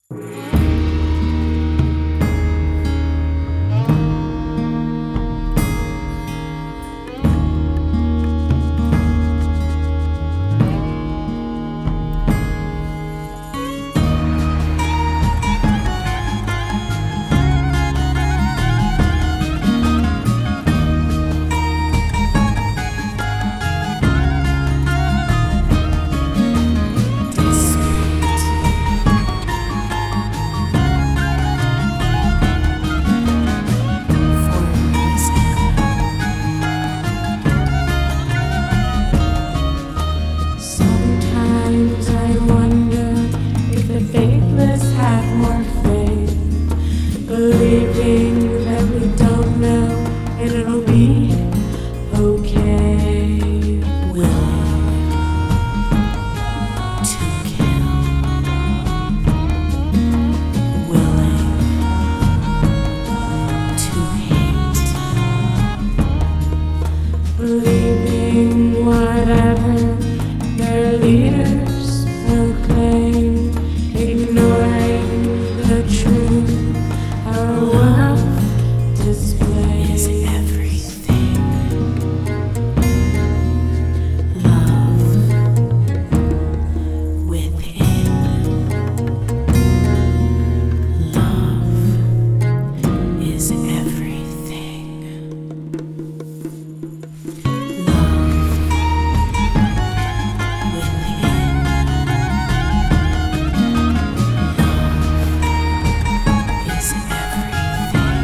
Sometimes I wonder if the faithless have more faith, believing that we don't know and it'll be okay. Willing to kill, willing to hate, Believing whatever their leaders proclaim, ignoring the truth our world displays. is everything. Love within, love is everything. Love within, love is everything.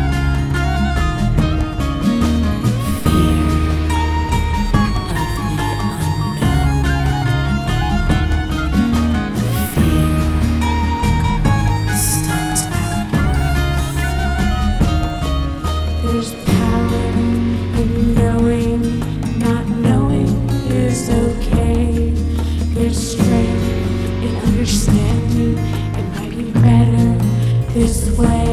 Fear of the unknown. Fear stunts our growth. There's power in knowing, not knowing is okay. There's strength in understanding it might be better this way.